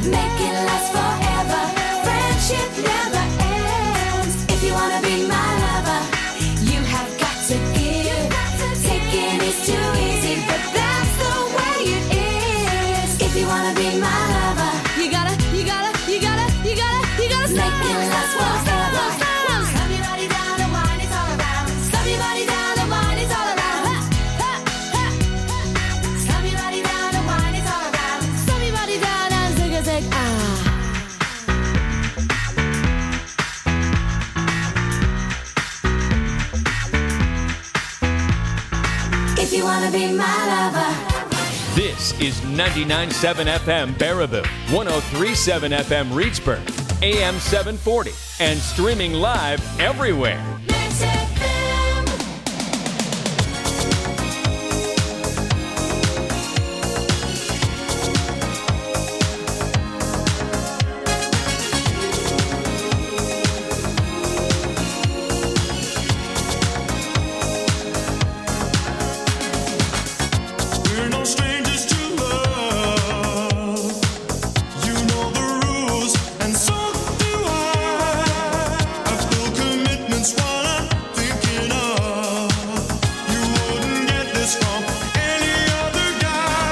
Make it last forever. Friendship never ends. If you wanna be my lover, you have got to give. Taking is too easy, but that's the way it is. If you wanna be my lover, you gotta make it last forever. Stop your body down, the wine is all around. Stop your body down, the wine is all around. Stop your body down, the wine is all around. Stop your body down and zig a zig, If you wanna be my lover. This is 99.7 FM Baraboo, 103.7 FM Reedsburg, AM 740, and streaming live everywhere. Mix FM. We're no strangers to love. You know the rules, and so do I. I feel commitment's what I'm thinking of. You wouldn't get this from any other guy.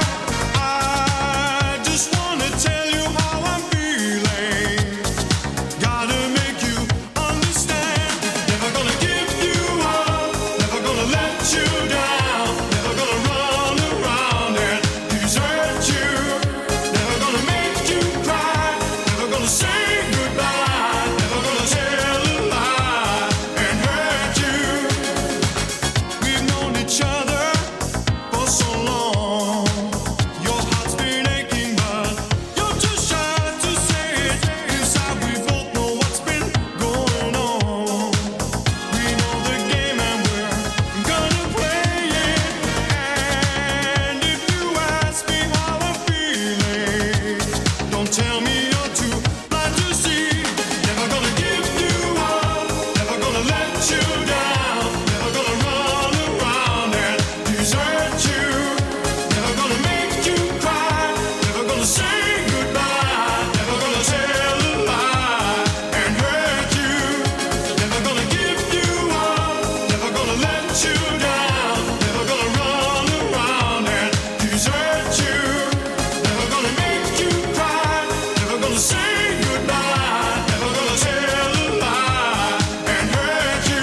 I just wanna tell you how I'm feeling. Gotta make you understand. Never gonna give you up. Never gonna let you down. Never gonna run around and desert you. Never gonna make you cry. Never gonna say goodbye. Never gonna tell a lie and hurt you. We've known each other for so long. Your heart's been aching, but you're too shy to say it. Inside we both know what's been going on. We know the game and we're gonna play it. And if you ask me how I'm feeling, don't tell me you're too blind to see. Never gonna give you up. Never gonna let you down. Never gonna run around and desert you. Never gonna make you cry. Never gonna say goodbye. Never gonna tell a lie and hurt you. Never gonna give you up. Never gonna let you down. Never gonna run around and desert you. Never gonna make you cry. Never gonna say goodbye. Never gonna tell a lie and hurt you.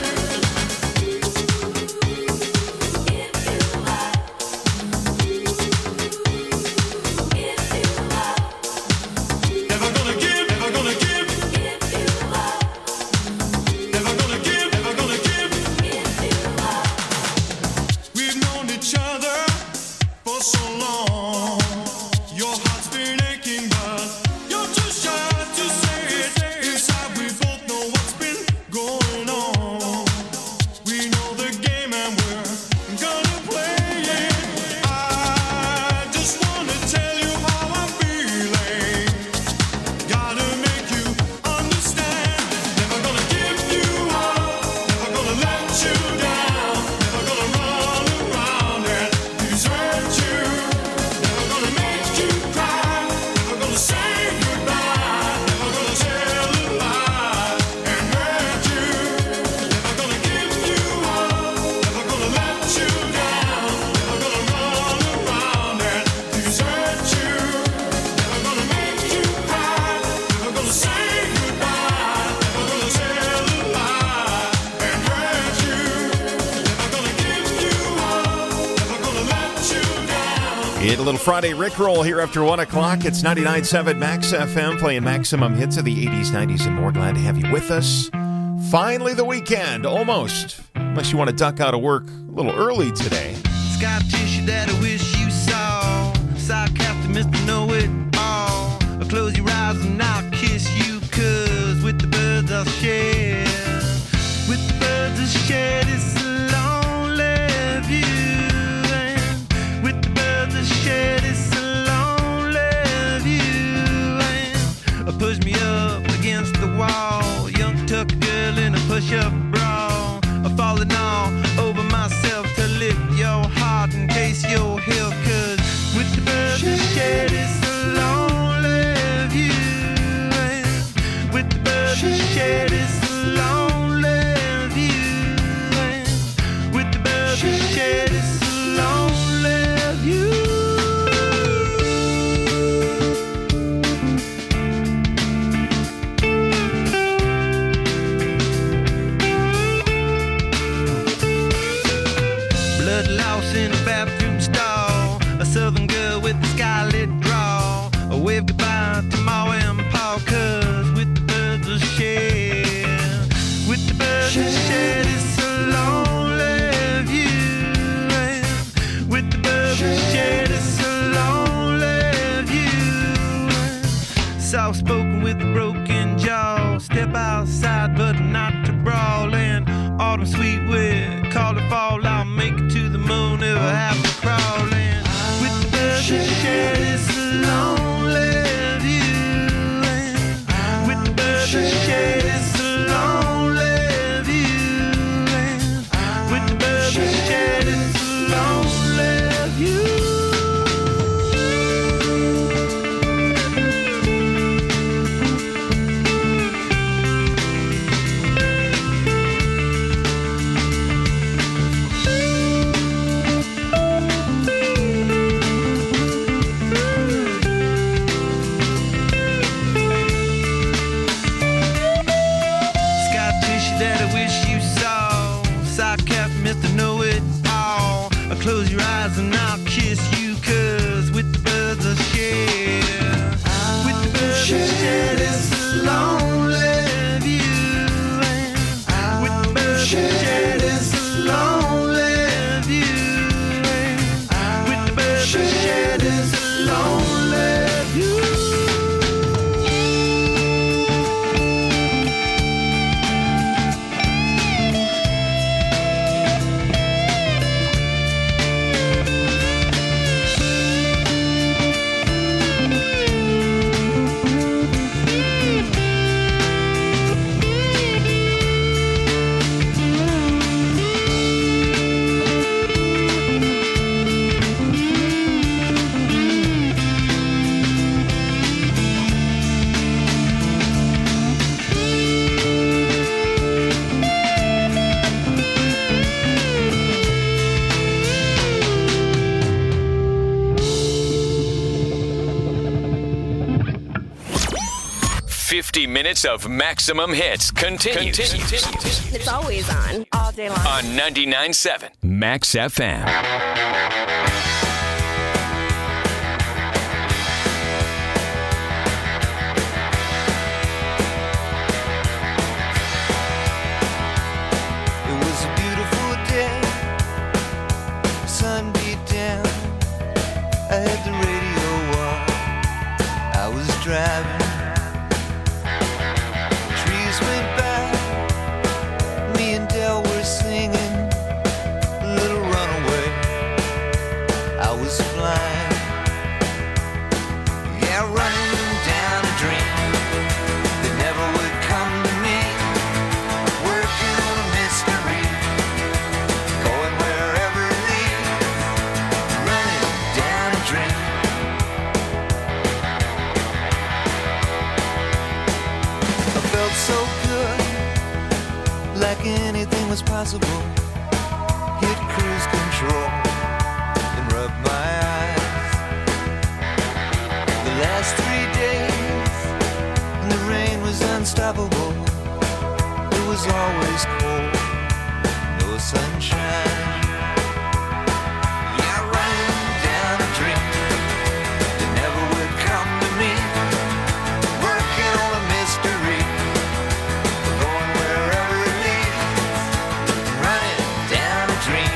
Never gonna give, never gonna give. Never gonna give, never gonna give. We've known each other for so long. Your heart's been aching, but you're too shy to say it. Inside we both know what's been going on. We know the game and we're gonna play it. I just wanna tell you how I'm feeling. Gotta make you understand. Never gonna give you up. Never gonna let you down. Never gonna run around and desert you. Never gonna make you cry. Never gonna say goodbye. Never gonna tell a lie and hurt you. Never gonna give you up. Never gonna let you down. Never gonna run around and desert you. Never gonna make you cry. Never gonna say goodbye. Never gonna tell a lie and hurt you. Never gonna give you up. Never gonna let you down. We hit a little Friday Rickroll here after 1 o'clock. It's 99.7 Max FM, playing maximum hits of the 80s, 90s, and more. Glad to have you with us. Finally the weekend, almost. Unless you want to duck out of work a little early today. Scar tissue that I wish you saw. Sarcastic Mr. Know-It-All. I'll close your eyes and I'll kiss you, 'cause with the birds I'll share. With the birds I'll share this lonely view. And with the birds I'll share this lonely view. And push me up against the wall. Young tuck girl in a push-up bra. I'm falling all over myself to lift your heart in case your health soft-spoken with a broken jaw. Step outside, but not to brawl. And autumn sweet wind, call it fall. I'll make it to the moon, never have to crawl. And with the birds that share this lonely view. And with the birds that share this lonely view. And with the birds that share this lonely view. Close your eyes and I'll kiss you, 'cause with the birds I'll share. With the birds I'll share this lonely view. And with the birds I'll share this lonely view. And with the birds I'll share this lonely view. Minutes of maximum hits continues. It's always on, all day long. On 99.7 Max FM. It was a beautiful day, sun beat down. I had the radio on, I was driving. Went by, me and Del were singing Little Runaway. I was flying, yeah, running down a dream that never would come to me. Working on a mystery, going wherever it leads. Running down a dream. I felt so good, like anything was possible. Hit cruise control and rub my eyes. The last 3 days, and the rain was unstoppable. It was always cold, no sunshine. Yeah, running down a dream that never would come to me. Working on a mystery, going wherever it leads. Running down a dream.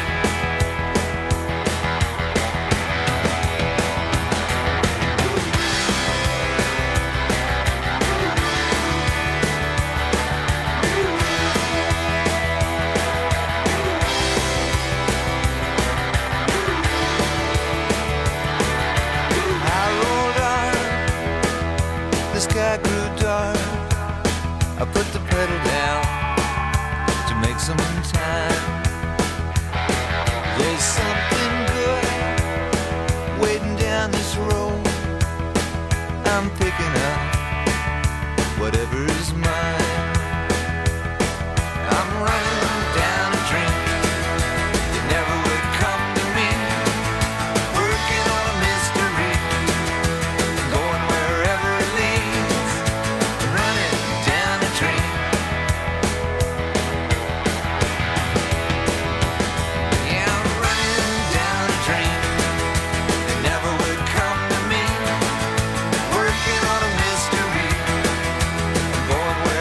I rolled on, the sky grew dark. I put the pedal down to make some time. There's something good waiting down this road. I'm picking up whatever's mine. I'm running down a dream that never would come to me. Working on a mystery, going wherever it leads. Running down a dream. Yeah, I'm running down a dream that never would come to me. Working on a mystery, going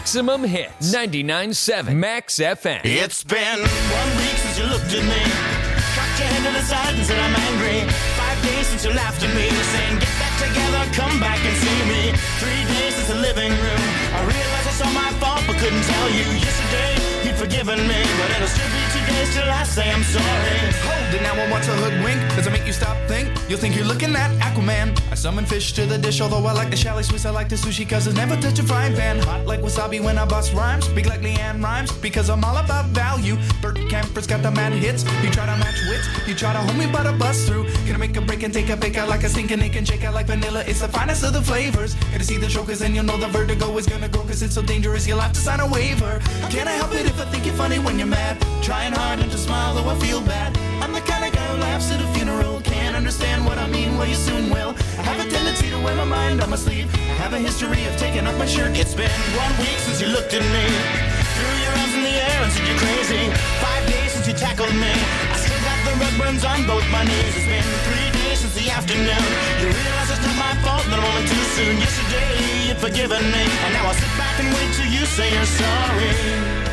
Maximum Hits. 99.7 Max FM. It's been 1 week since you looked at me, cocked your head to the side and said I'm angry. 5 days since you laughed at me, saying get back together, come back and see me. 3 days since the living room, I realized it's all my fault but couldn't tell you. Yesterday you'd forgiven me, but it'll still be 2 days till I say I'm sorry. Hold it, now I want to hoodwink. Does it make you stop think? You'll think you're looking at Aquaman. I summon fish to the dish, although I like the chalet Swiss. I like the sushi cause it's never touch a frying pan. Hot like wasabi when I bust rhymes. Big like Leanne rhymes because I'm all about value. Bert Camper's got the mad hits. You try to match wits, you try to hold me but I bust through. Gonna make a break and take a bake out like a stinking ink and shake out like vanilla. It's the finest of the flavors. Gonna see the chokers and you'll know the vertigo is gonna go cause it's so dangerous you'll have to sign a waiver. Can't I help it if I think you're funny when you're mad? Trying hard not to smile though I feel bad. I'm the kind of guy who laughs at a funeral. Can't understand what I mean, well you soon will. I have a tendency to wear my mind on my sleeve. I have a history of taking off my shirt. It's been 1 week since you looked at me, threw your arms in the air and said you're crazy. 5 days since you tackled me, I still got the red burns on both my knees. It's been 3 days since the afternoon, you realize it's not my fault that I'm only too soon. Yesterday you'd forgiven me, and now I'll sit back and wait till you say you're sorry.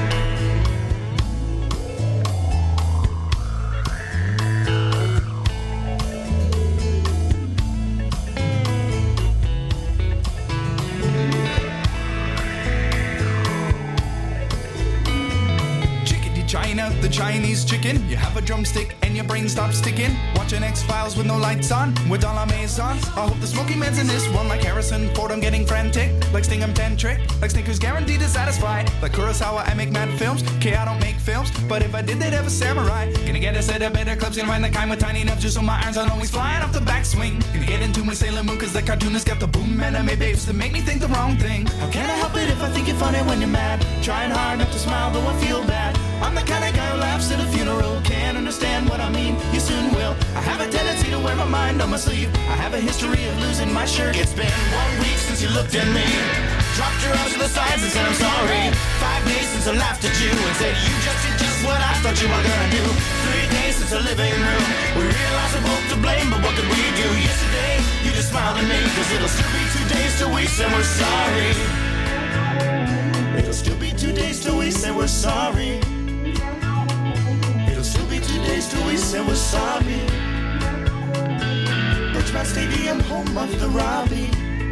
China, the Chinese chicken. You have a drumstick and your brain stops sticking. Watching X-Files with no lights on, with all our maisons. I hope the smoky man's in this one like Harrison Ford. I'm getting frantic, like Sting I'm tantric, like Snickers guaranteed to satisfy. Like Kurosawa, I make mad films. I don't make films, but if I did, they'd have a samurai. Gonna get a set of better clips, gonna find the kind with tiny nubs just so my irons aren't always flying off the backswing. Gonna get into my Sailor Moon cause the cartoonist got the boom anime babes that make me think the wrong thing. How can I help it if I think you're funny when you're mad? Trying hard not to smile though I feel bad. I'm the kind of guy who laughs at a funeral. Can't understand what I mean, you soon will. I have a tendency to wear my mind on my sleeve. I have a history of losing my shirt. It's been 1 week since you looked at me, dropped your arms to the sides and said I'm sorry. 5 days since I laughed at you and said you just did just what I thought you were gonna do. 3 days since the living room, we realized we're both to blame, but what could we do? Yesterday, you just smiled at me, cause it'll still be 2 days till we say we're sorry. It'll still be 2 days till we say we're sorry. It'll still be 2 days till we say we're sorry. Birchmount Stadium, home of the Robbie.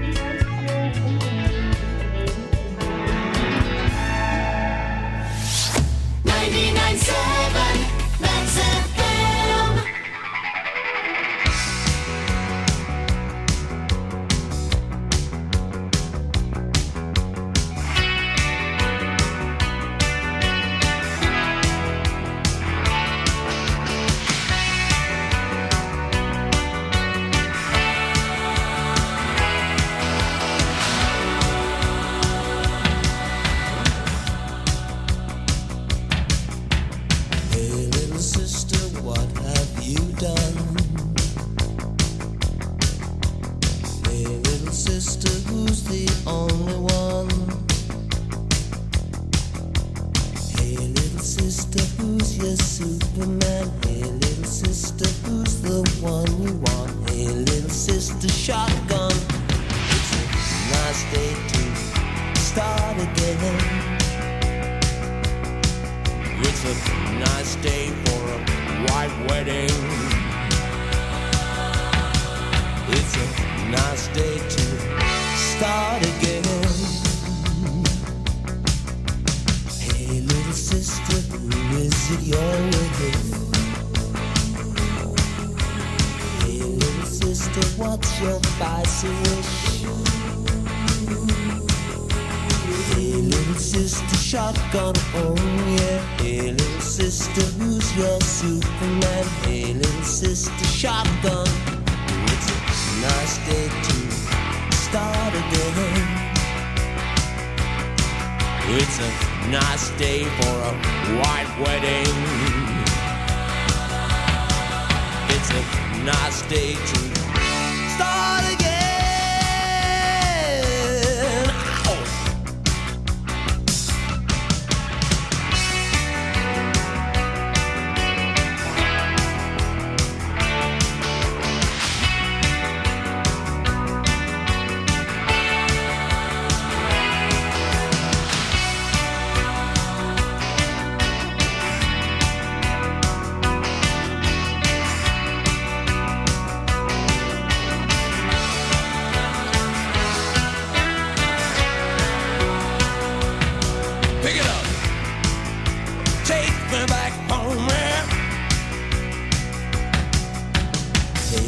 Max FM.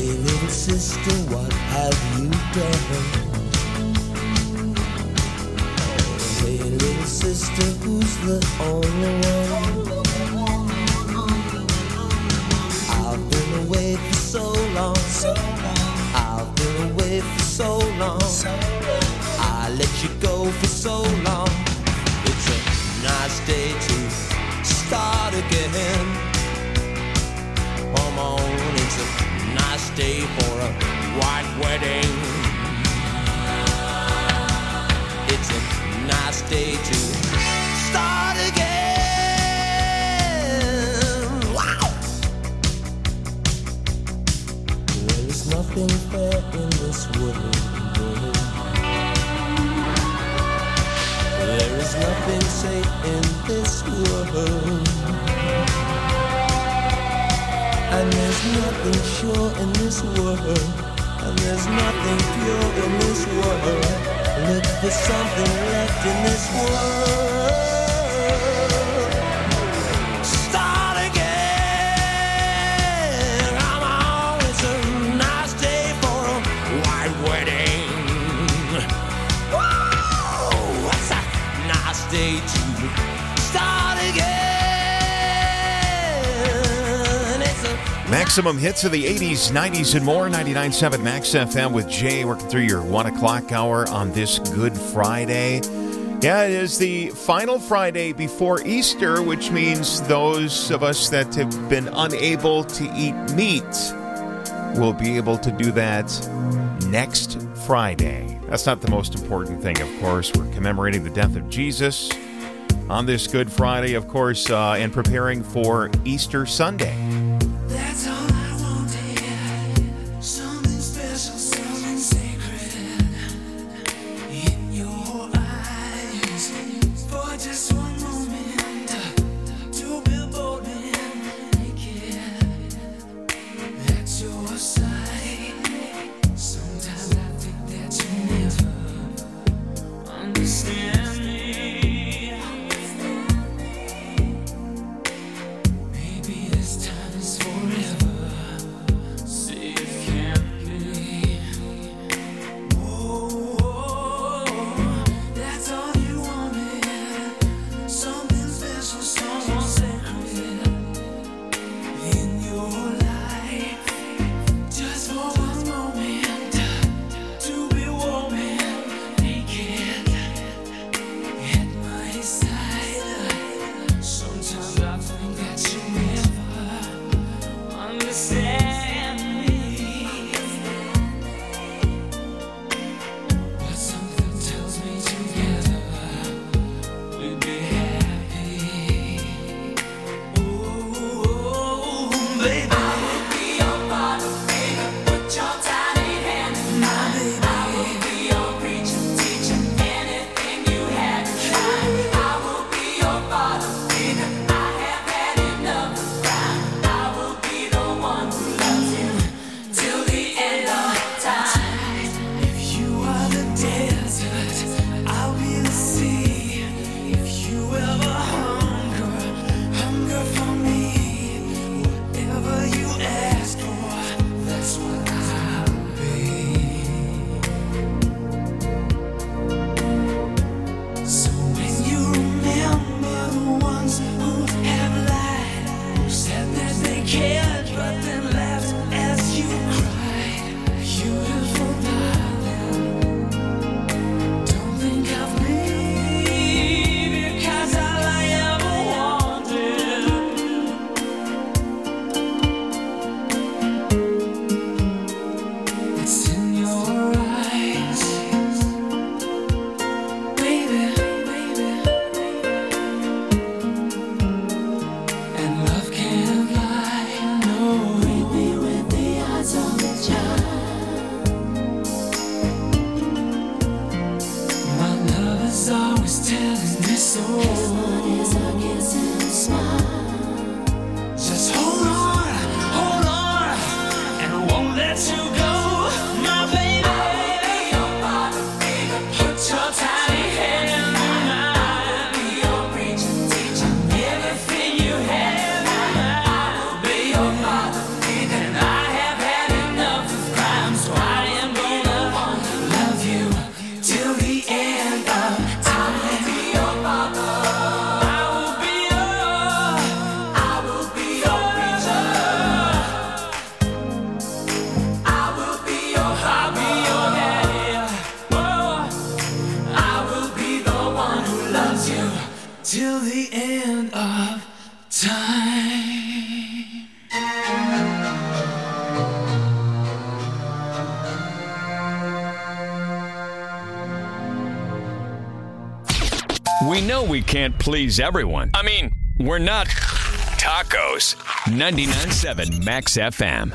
Hey little sister, what have you done? Hey little sister, who's the only one? I've been away for so long. I've been away for so long. I let you go for so long. It's a nice day to start again. Come on, it's a nice day for a white wedding. It's a nice day to start again. Wow! There is nothing fair in this world. There is nothing safe in this world. And there's nothing sure in this world. And there's nothing pure in this world. Look for something left in this world. Start again. Come on, it's a nice day for a white wedding. Whoa, it's a nice day to start again. Maximum hits of the 80s, 90s, and more. 99.7 Max FM with Jay, working through your 1 o'clock hour on this Good Friday. Yeah, it is the final Friday before Easter, which means those of us that have been unable to eat meat will be able to do that next Friday. That's not the most important thing, of course. We're commemorating the death of Jesus on this Good Friday, of course, and preparing for Easter Sunday. That's all I wanted. Something special, something sacred in your eyes. For just one moment, to be bold and naked at your side. Sometimes I think that you never understand me. Maybe this time is forever. See if can be. Oh, that's all you wanted. Something special, someone sacred in your life. Just for one moment, to be warm and naked at my side. Sometimes I think that you never understand me, but something tells me together we'd be happy. Oh, baby, I will be your father, baby. Put your tiny hand in mine. I will be your preacher, teacher, anything you had to try. I will be your father, baby. I have had enough of crime. I will be the one who loves you till the end of time. If you are the desert, I'll be the sea. If you ever hunger for me, whatever you ask for, that's what I'll be. So when you remember the ones who have lied, who said that they cared but then laughed as you cried, beautiful darling, don't think of me because all I ever wanted, it's in your eyes, baby. And love can't lie, no. We know we can't please everyone. I mean, we're not tacos. 99.7 Max FM.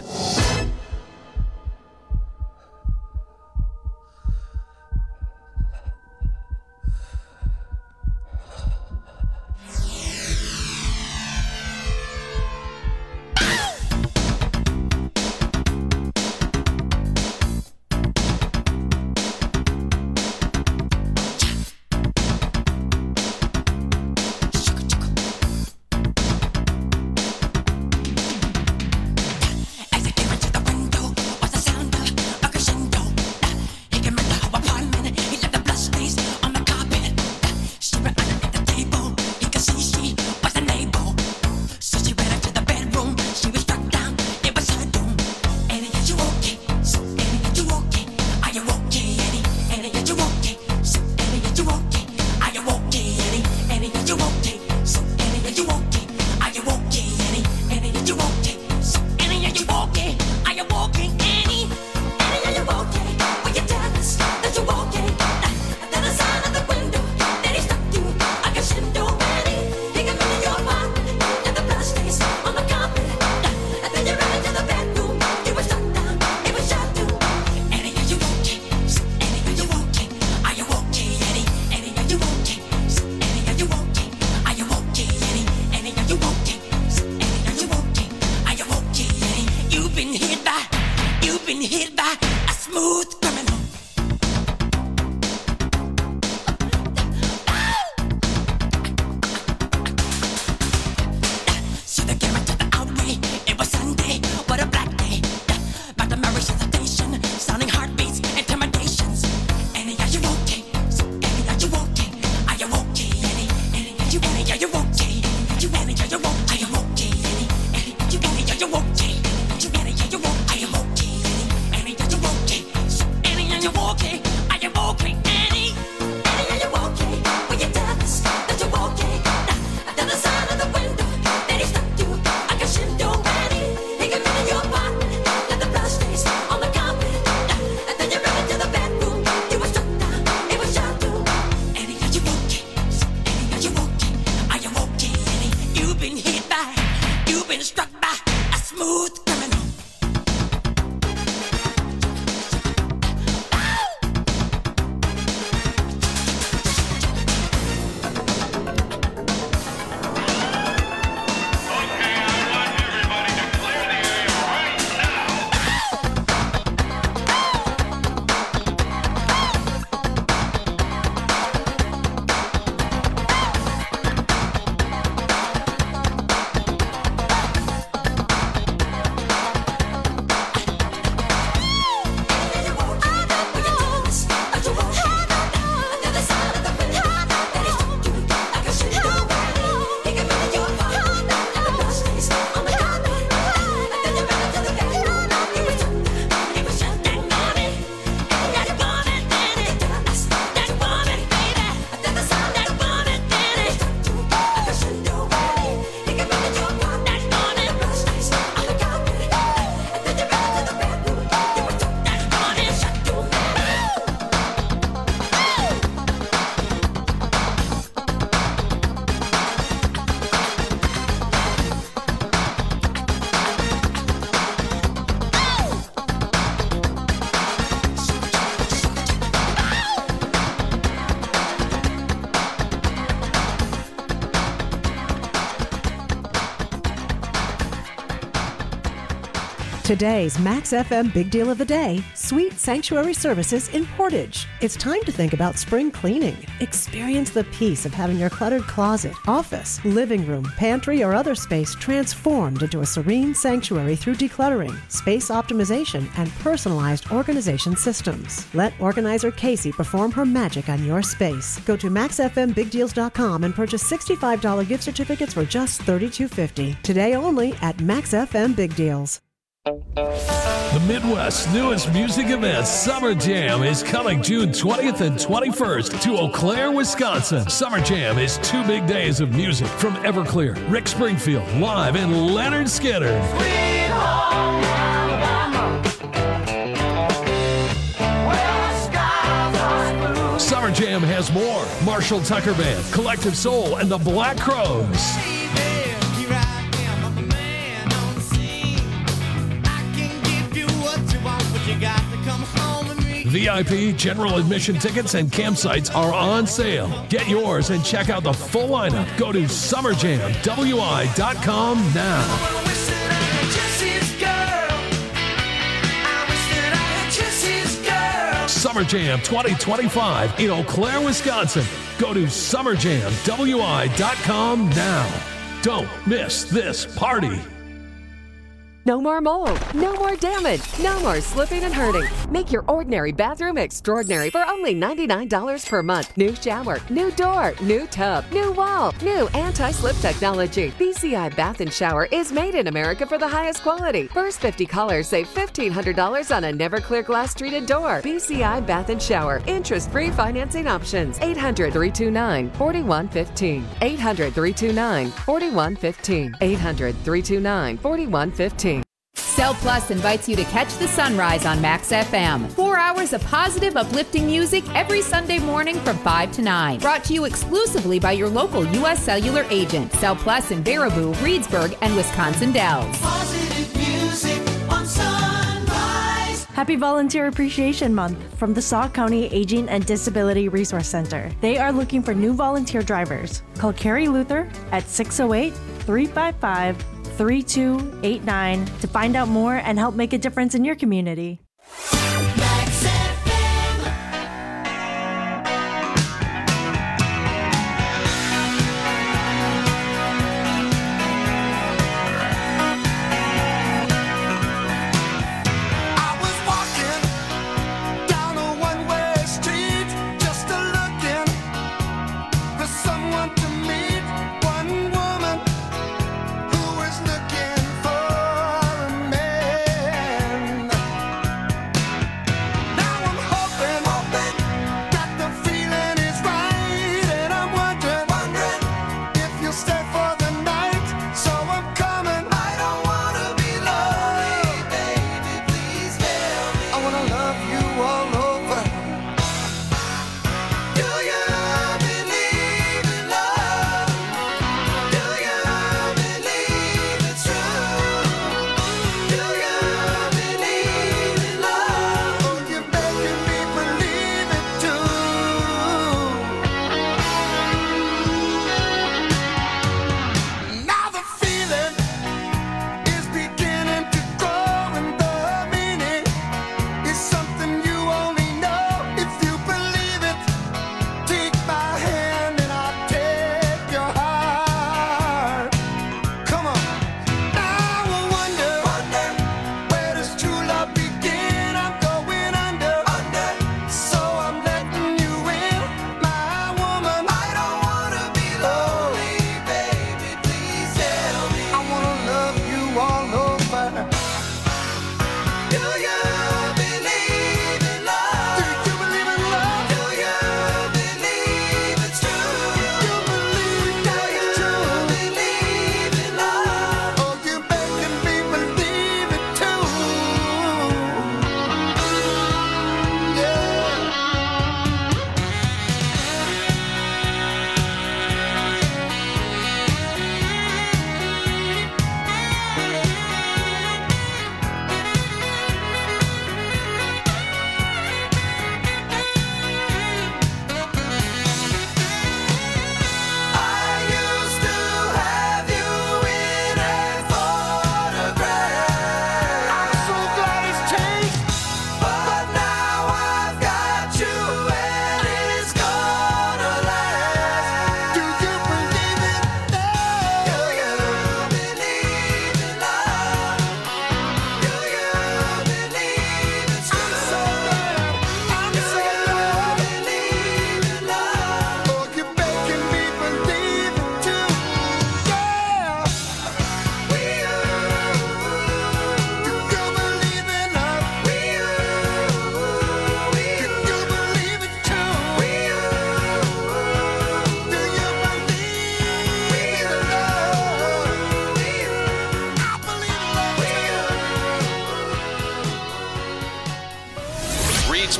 Today's Max FM Big Deal of the Day, Sweet Sanctuary Services in Portage. It's time to think about spring cleaning. Experience the peace of having your cluttered closet, office, living room, pantry, or other space transformed into a serene sanctuary through decluttering, space optimization, and personalized organization systems. Let organizer Casey perform her magic on your space. Go to MaxFMBigDeals.com and purchase $65 gift certificates for just $32.50. Today only at Max FM Big Deals. The Midwest's newest music event, Summer Jam, is coming June 20th and 21st to Eau Claire, Wisconsin. Summer Jam is 2 big days of music from Everclear, Rick Springfield, live, and Leonard Skinner. Sweet home Alabama, where skies are blue. Summer Jam has more. Marshall Tucker Band, Collective Soul, and the Black Crowes. VIP, general admission tickets, and campsites are on sale. Get yours and check out the full lineup. Go to summerjamwi.com now. Summer Jam 2025 in Eau Claire, Wisconsin. Go to summerjamwi.com now. Don't miss this party. No more mold, no more damage, no more slipping and hurting. Make your ordinary bathroom extraordinary for only $99 per month. New shower, new door, new tub, new wall, new anti-slip technology. BCI Bath and Shower is made in America for the highest quality. First 50 callers save $1,500 on a Never-Clear glass treated door. BCI Bath and Shower. Interest-free financing options. 800-329-4115. 800-329-4115. 800-329-4115. Cell Plus invites you to catch the sunrise on Max FM. 4 hours of positive, uplifting music every Sunday morning from 5 to 9. Brought to you exclusively by your local U.S. Cellular agent. Cell Plus in Baraboo, Reedsburg, and Wisconsin Dells. Positive music on Sunrise. Happy Volunteer Appreciation Month from the Sauk County Aging and Disability Resource Center. They are looking for new volunteer drivers. Call Carrie Luther at 608-355-3289 to find out more and help make a difference in your community.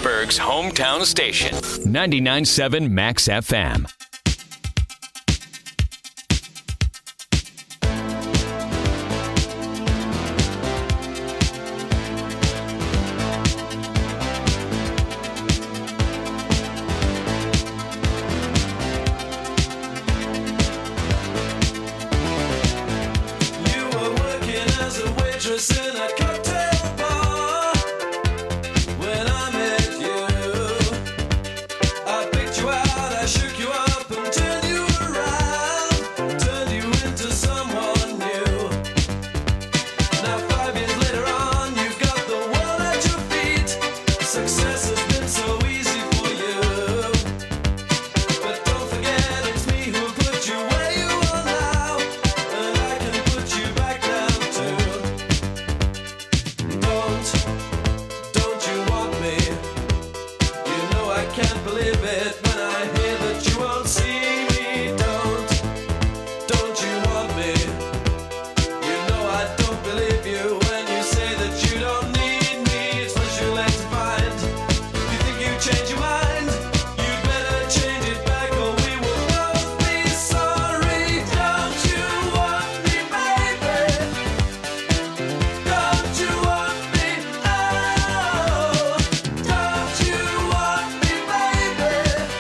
Pittsburgh's hometown station, 99.7 Max FM. You were working as a waitress in a cocktail bar when I met you. I picked you out, I shook you up and turned you around, turned you into someone new. Now 5 years later on, you've got the world at your feet. Success has been so easy for you. But don't forget it's me who put you where you are now, and I can put you back down too. Don't you want me? You know I can't believe it when I hear that you won't see me. Don't you want me? You know I don't believe you when you say that you don't need me. It's what you like to find. You think you change your mind? You'd better change it back or we will both be sorry. Don't you want me, baby? Don't you want me? Oh, don't you want me, baby?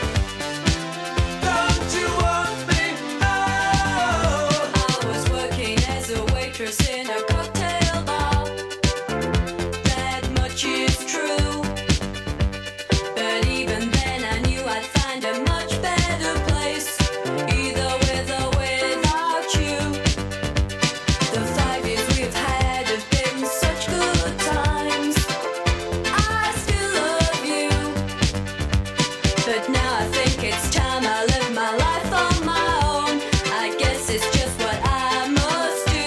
Don't you want me? Oh, I was working as a waitress in a cocktail bar. That much is true. But even then I knew I'd find a much better place, either with or without you. The 5 years we've had have been such good times. I still love you, but now I think it's time I live my life on my own. I guess it's just what I must do.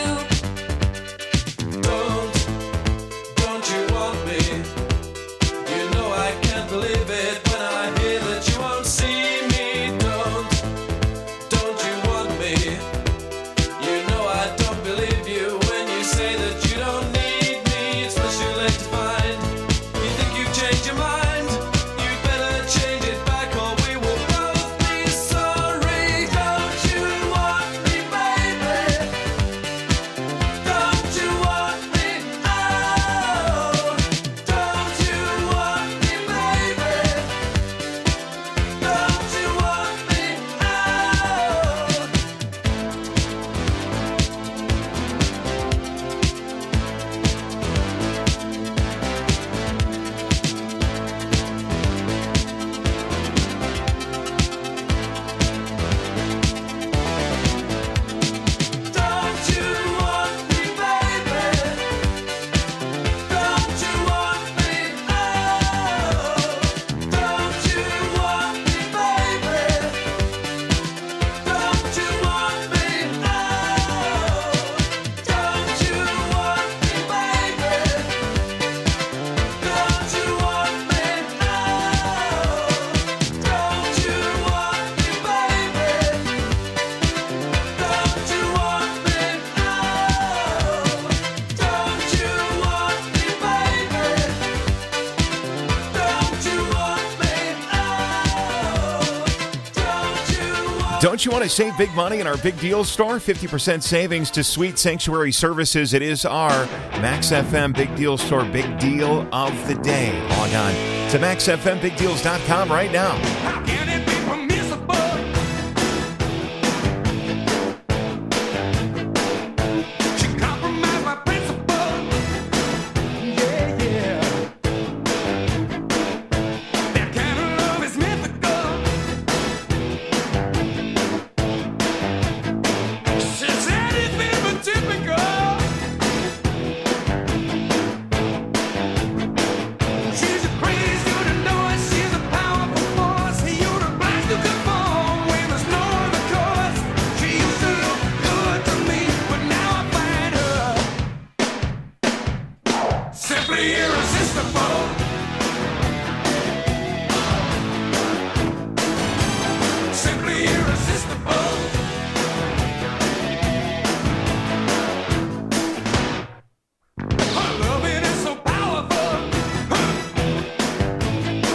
Don't you want me? You know I can't believe it when I hear that you won't see me. Don't you want me? You know I don't believe you when you say that you don't need me. It's what you like to find. You think you've changed your mind? You'd better change it back or we will both be sorry. Don't you want me, baby? Don't you want me? Oh, don't you want me, baby? Don't you want me? Oh. Don't you want me, baby? Don't you want me? Oh, don't you want me, baby? Don't you want me? Oh, don't you want me, baby? Don't you want me? Oh, don't you want me, baby? Don't you want me? Don't you want me, baby? Don't you want me? Don't you want to save big money in our Big Deal store? 50% savings to Sweet Sanctuary Services. It is our Max FM Big Deal store Big Deal of the Day. Log on to maxfmbigdeals.com right now. How can it be permissible? She compromised my principle. Yeah. That kind of love is mythical. She's anything but typical. She's a crazy, you to know it. She's a powerful force. You to blind to conform when there's no other course. She used to look good to me, but now I find her simply irresistible. Simply irresistible. Her loving is so powerful.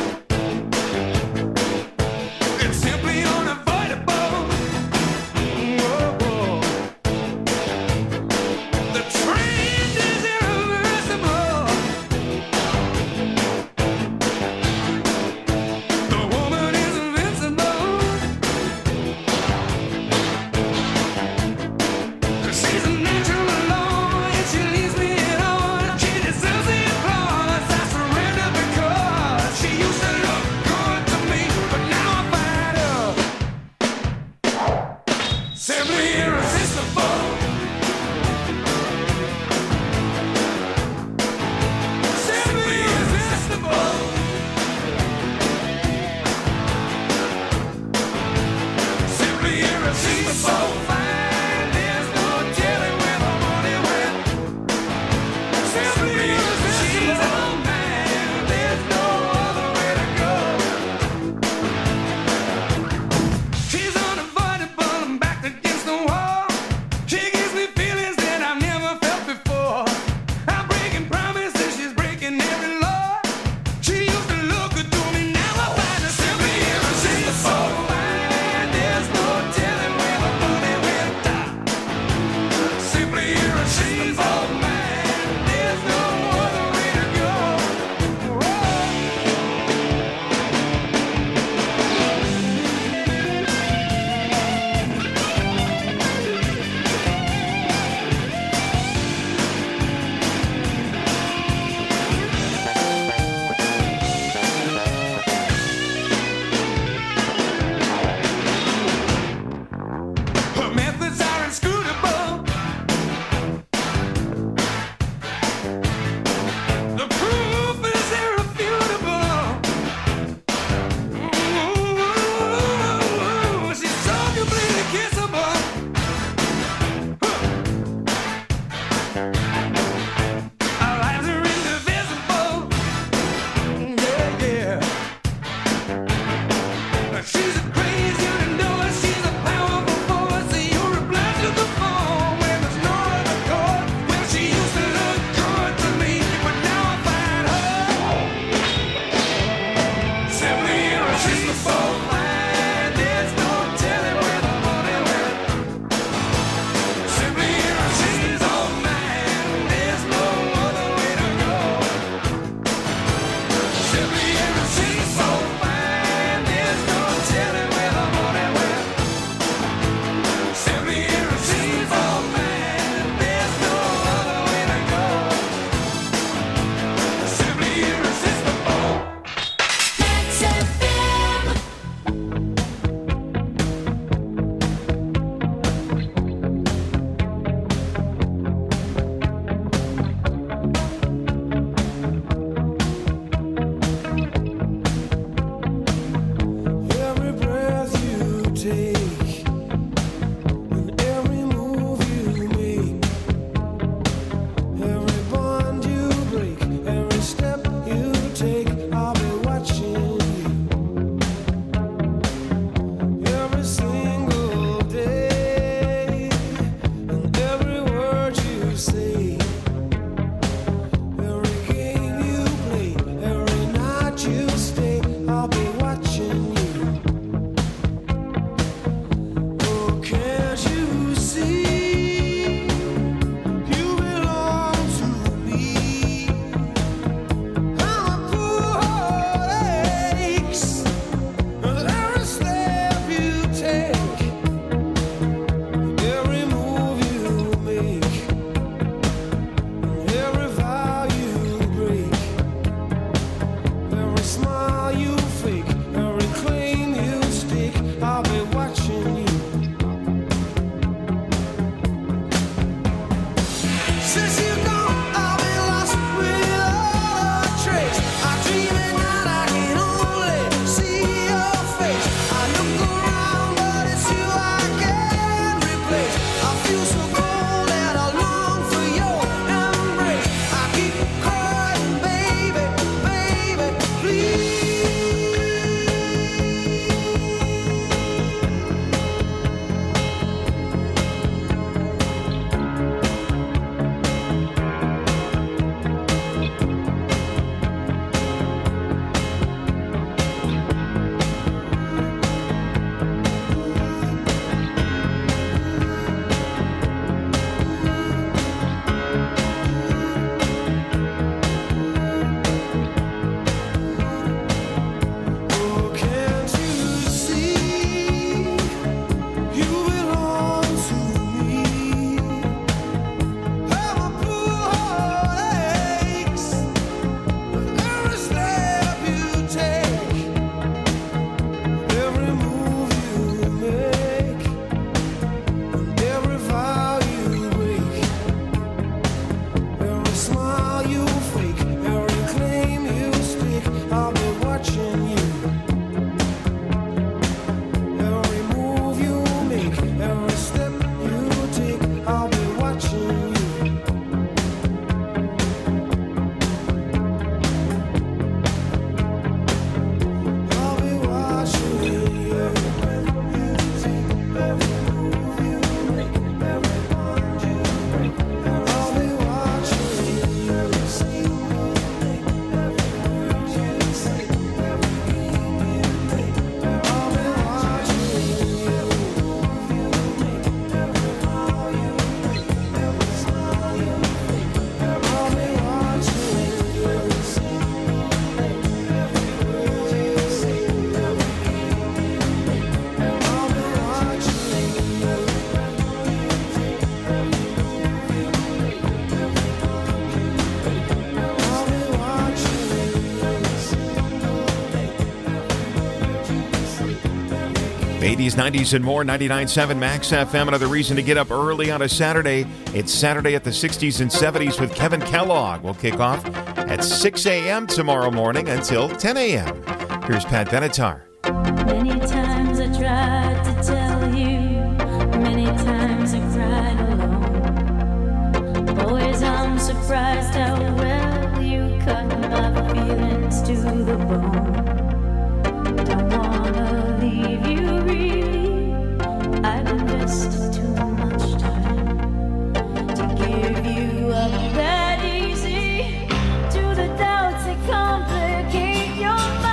80s, 90s, and more. 99.7 Max FM. Another reason to get up early on a Saturday. It's Saturday at the 60s and 70s with Kevin Kellogg. We'll kick off at 6 a.m. tomorrow morning until 10 a.m. Here's Pat Benatar. Many times I tried to tell you, many times I cried alone. Always I'm surprised how well you cut my feelings to the bone. Don't wanna leave you really, I've invested too much time to give you up that easy to the doubts that complicate your mind.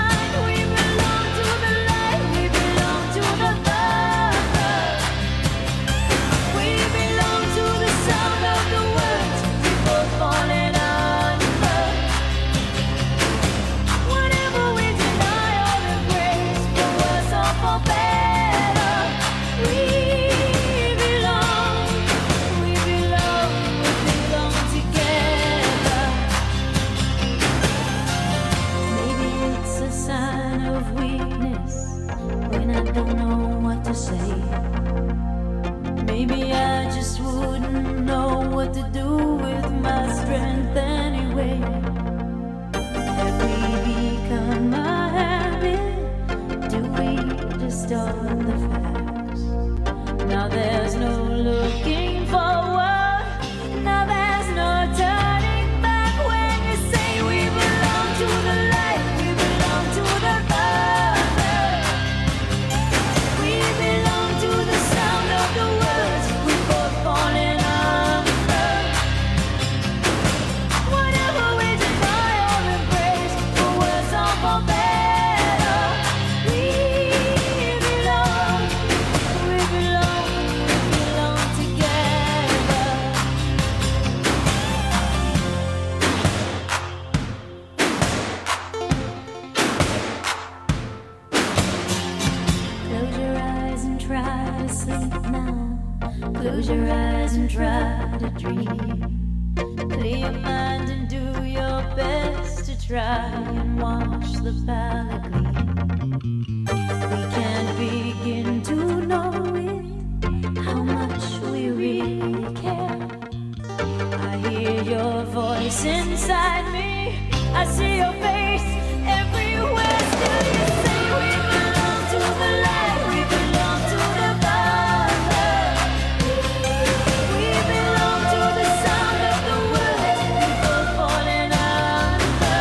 Maybe I just wouldn't know what to do with my strength anyway. Have we become a habit? Do we distort the facts? Now there's no looking forward. Now there's no turning back when you say we belong to the light, we belong to the Father. We belong to the sound of the words we both falling under. Whatever we deny or embrace, for worse or for better, we belong together. Close your eyes and try to sleep now. Close your eyes and try to dream. Clear your mind and do your best to try and watch the palette gleam. We can't begin to know it, how much we really care. I hear your voice inside me, I see your face everywhere. Still you say we belong to the light, we belong to the Father. We belong to the sound of the words we both falling under.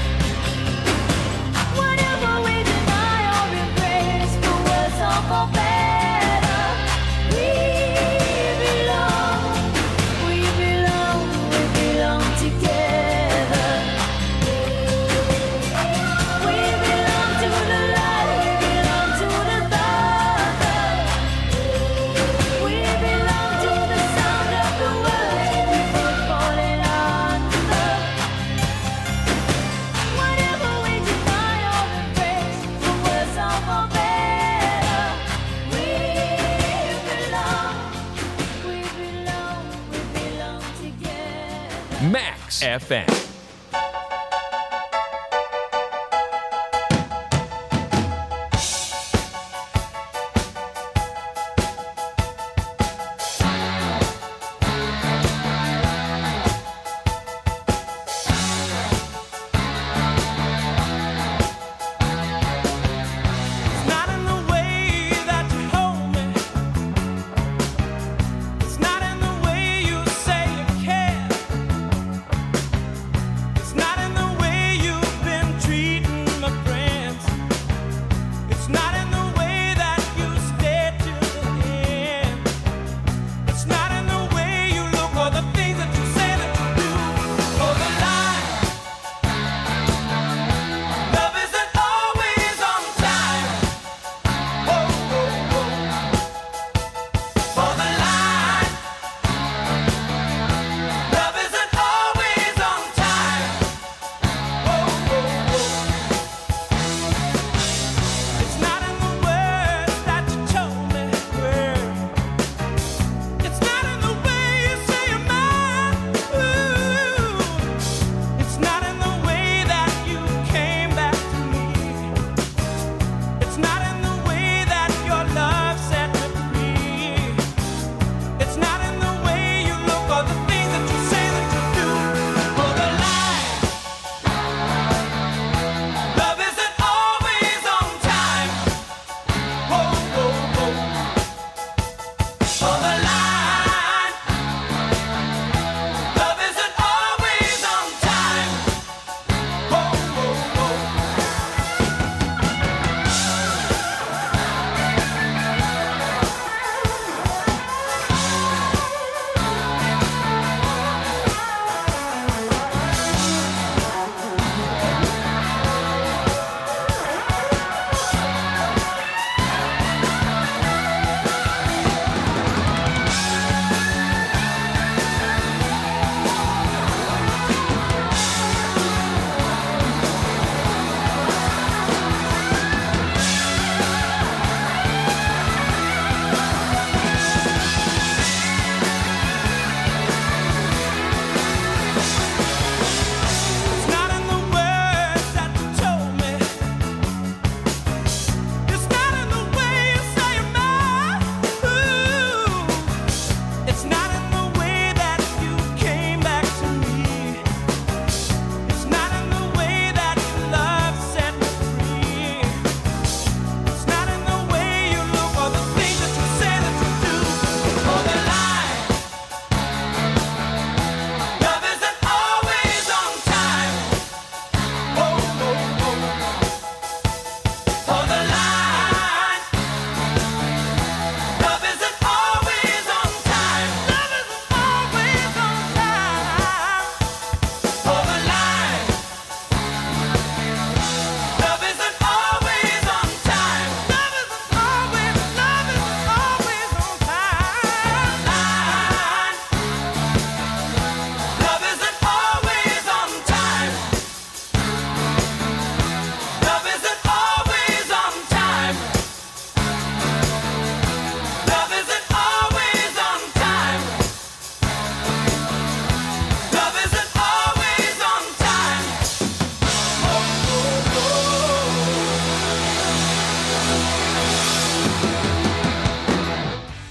Whatever we deny or embrace, for worse or for better, we belong together. We belong to the light, we belong to the Father. We belong to the sound of the words we both falling under. Whatever we deny or embrace, for worse or for better, we belong together. Max FM. It's not in the way that you hold me. It's not in the way you say you care.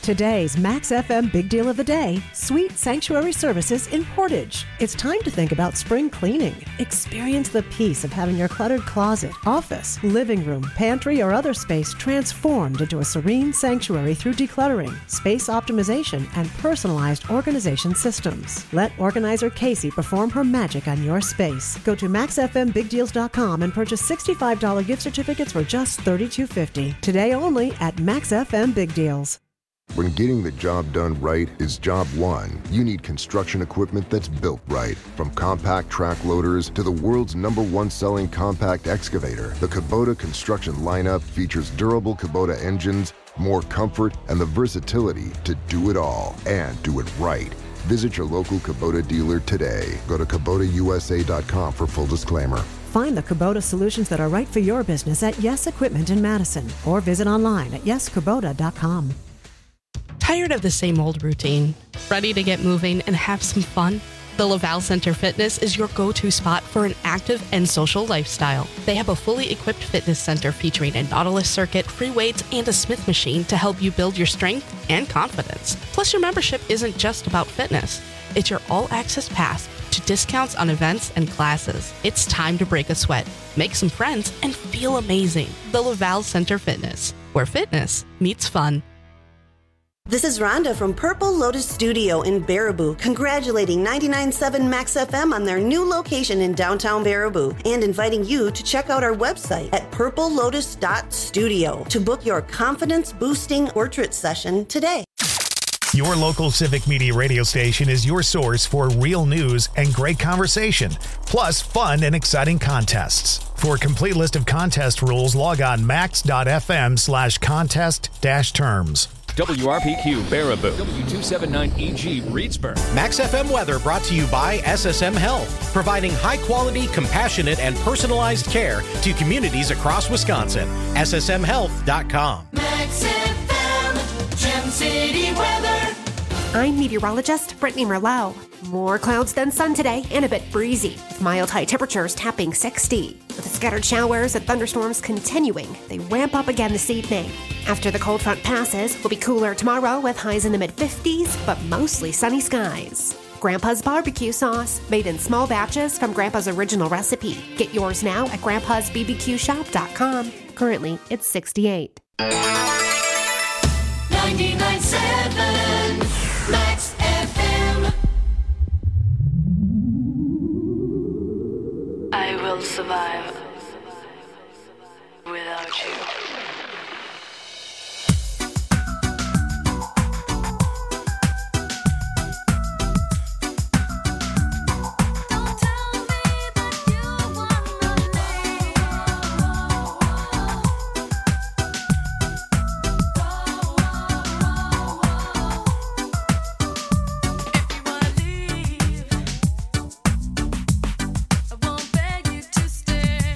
Today's Max FM Big Deal of the Day, Sweet Sanctuary Services in Portage. It's time to think about spring cleaning. Experience the peace of having your cluttered closet, office, living room, pantry, or other space transformed into a serene sanctuary through decluttering, space optimization, and personalized organization systems. Let organizer Casey perform her magic on your space. Go to MaxFMBigDeals.com and purchase $65 gift certificates for just $32.50. Today only at Max FM Big Deals. When getting the job done right is job one, you need construction equipment that's built right. From compact track loaders to the world's #1 selling compact excavator, the Kubota construction lineup features durable Kubota engines, more comfort, and the versatility to do it all and do it right. Visit your local Kubota dealer today. Go to KubotaUSA.com for full disclaimer. Find the Kubota solutions that are right for your business at Yes Equipment in Madison or visit online at yeskubota.com. Tired of the same old routine? Ready to get moving and have some fun? The Laval Center Fitness is your go-to spot for an active and social lifestyle. They have a fully equipped fitness center featuring a Nautilus circuit, free weights, and a Smith machine to help you build your strength and confidence. Plus, your membership isn't just about fitness. It's your all-access pass to discounts on events and classes. It's time to break a sweat, make some friends, and feel amazing. The Laval Center Fitness, where fitness meets fun. This is Rhonda from Purple Lotus Studio in Baraboo, congratulating 99.7 Max FM on their new location in downtown Baraboo and inviting you to check out our website at purplelotus.studio to book your confidence-boosting portrait session today. Your local Civic Media radio station is your source for real news and great conversation, plus fun and exciting contests. For a complete list of contest rules, log on max.fm/contest-terms. WRPQ Baraboo, W279EG Reedsburg. Max FM weather brought to you by SSM Health, providing high-quality, compassionate, and personalized care to communities across Wisconsin. SSMHealth.com. Max FM, Gem City weather. I'm meteorologist Brittany Merlot. More clouds than sun today and a bit breezy, with mild high temperatures tapping 60. With the scattered showers and thunderstorms continuing, they ramp up again this evening. After the cold front passes, we'll be cooler tomorrow with highs in the mid-50s, but mostly sunny skies. Grandpa's barbecue sauce, made in small batches from Grandpa's original recipe. Get yours now at grandpa'sbbqshop.com. Currently, it's $68. 99.7 Max FM. I will survive without you. I won't beg you to stay.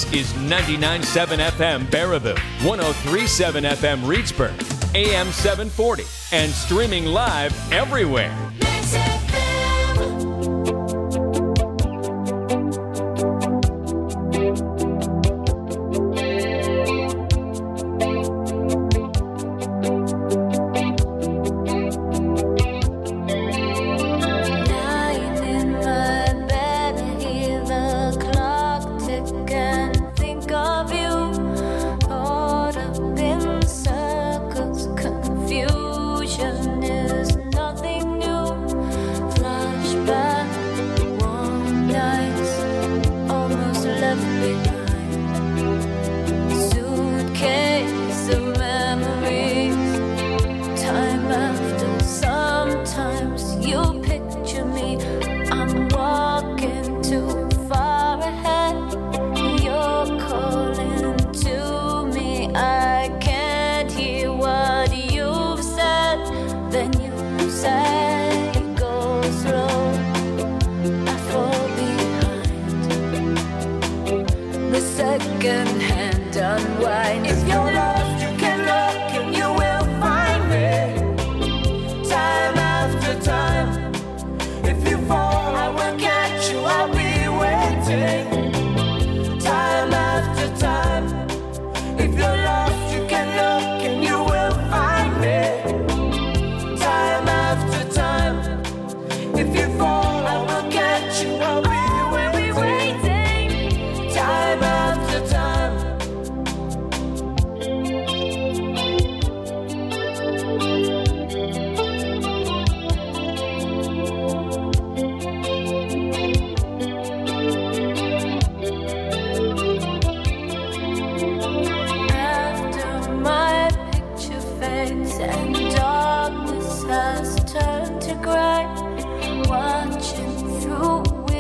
This is 99.7 FM Baraboo, 103.7 FM Reedsburg, AM 740, and streaming live everywhere. Confusion is nothing new. Flashback, warm nights, almost left behind. Suitcase of memories, time after. Sometimes you picture me, I'm walking too far ahead. You're calling to me, I can't hear what you've said. Then you say, go slow, I fall behind. The second hand unwind. If you're lost, you can look and you will find me. Time after time. If you fall, I will catch you, I'll be waiting. Time after time. If you're lost, you can look and you will find me. Time after time. If you fall, I will catch you, I'll be waiting. Time after time. After my picture fades and darkness has turned to gray,